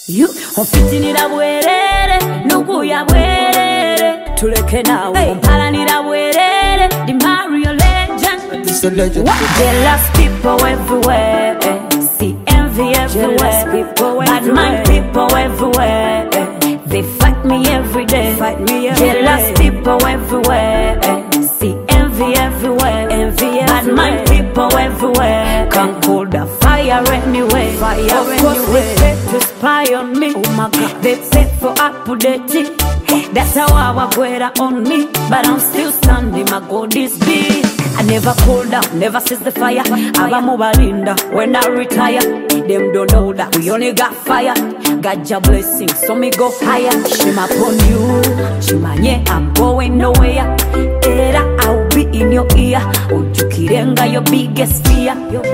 You ofitinira bwerere nukuya bwerere tuleke nawe mpalanira bwerere the Mario legend. It's a legend. Jealous people everywhere, see envy everywhere, bad mind people everywhere, they fight me every day. Jealous people everywhere, see envy everywhere, bad mind people everywhere, can't cool the fire anyway. Of course they pay to spy on me, oh my God. They pay for updating. That's how I wear on me, but I'm still standing. My God is big. I never cool down, never since the fire. Aba mubalinda when I retire. Them don't know that we only got fire. Got your blessings, so me go higher. Shame upon you, Shimanye, I'm going nowhere. Era, I'll be in your ear. Ujukirenga, your biggest fear.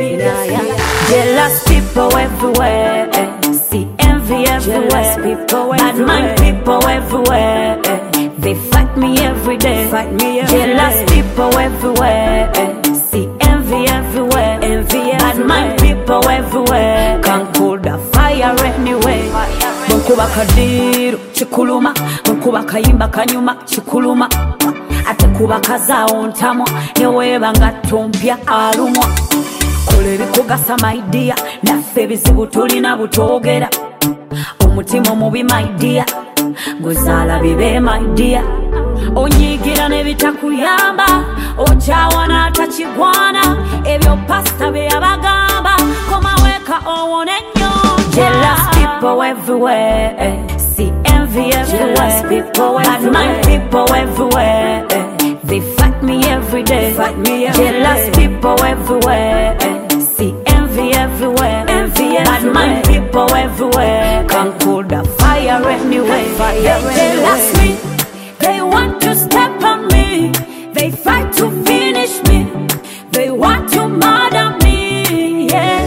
Jealous people everywhere, see envy everywhere, bad mind people everywhere, they fight me every day. Jealous people everywhere, see envy everywhere, bad mind people everywhere, can't cool the fire anyway. Bunkuba kadiru chikuluma, bunkuba kayimba kanyuma chikuluma, ate kuba kazao ntamo neweba ngatumpya alumwa. Kulebi kugasa my dear, naffe bizibu tulina butogera. Omutima mubi my dear, guzala bibe my dear. Onyigira nebitakuyamba, ochawana atachigwana, ebyo pasta be abagamba, koma weka owone nnyo. Jealous people everywhere, see envy everywhere, bad mind people everywhere, they fight me every day. Jealous people everywhere, see envy everywhere, bad mind people everywhere, can't cool the fire anyway. They jealous me, they want to step on me, they fight to finish me, they want to murder me, yeah.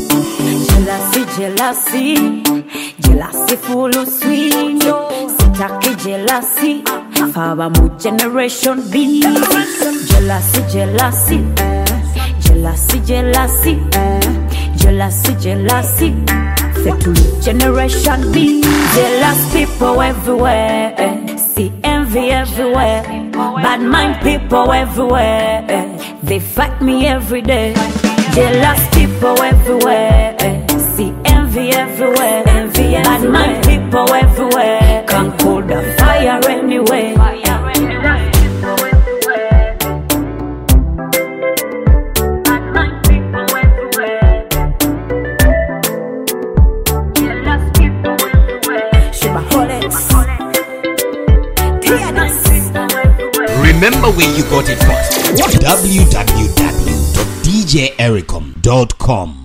Jealousy, jealousy full of sweet. Sitaki jealousy, faba mu generation B. Jealousy, fetulu generation B. Jealous people everywhere, see envy everywhere, bad mind people everywhere, they fight me every day. Jealous people everywhere, see envy everywhere, bad mind people everywhere, can't cool the fire anyway. Remember where you got it from. www.djericom.com